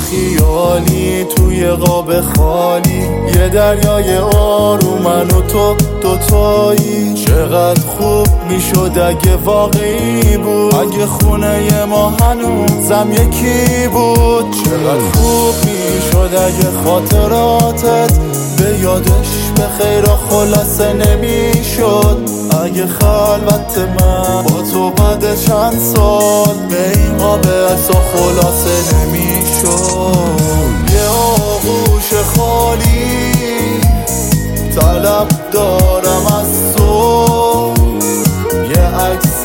خیالی توی قاب خالی، یه دریای آروم من و تو دوتایی. چقدر خوب میشد اگه واقعی بود، اگه خونه ما هنوزم یکی بود. چقدر خوب میشد اگه خاطراتت به یادش به خیر و خلاصه نمیشد، اگه خلوت من با تو بعد چند سال به این قابلت و خلاصه نمیشد. یه آغوش خالی طلب دارم از تو، یه عکس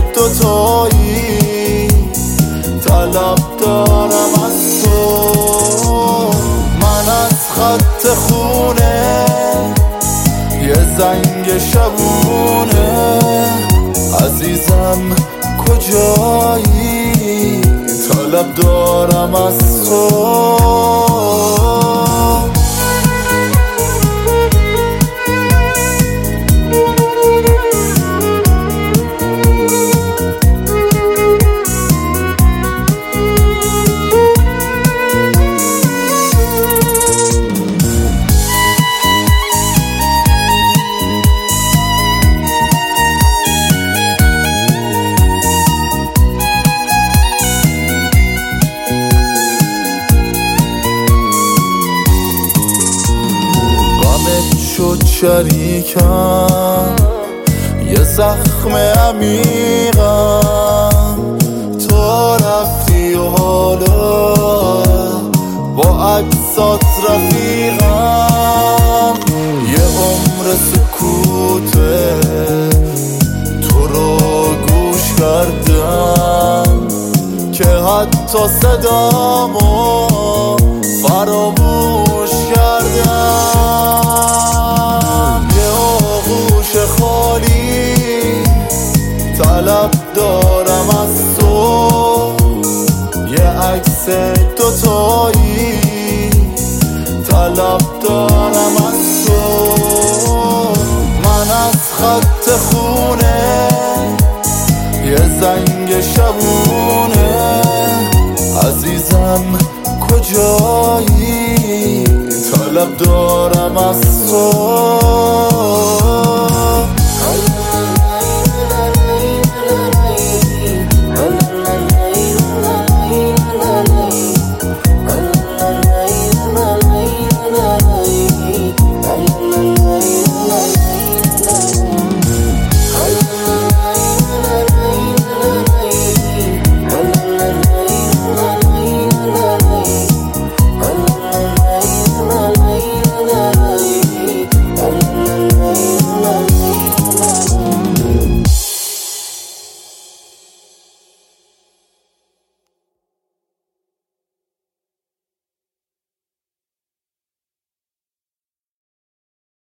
دوتایی طلب دارم از تو. من از خط خونه یه زنگ شبونه، عزیزم کجایی طلب دارم از تو. شد شریکم یه زخم عمیقم، تو رفتی و حالا با عکسات رفیقم. یه عمر سکوته تو رو گوش کردم که حتی صدامو فراموش کردم. طلب دارم از تو، یه عکس دوتایی طلب دارم از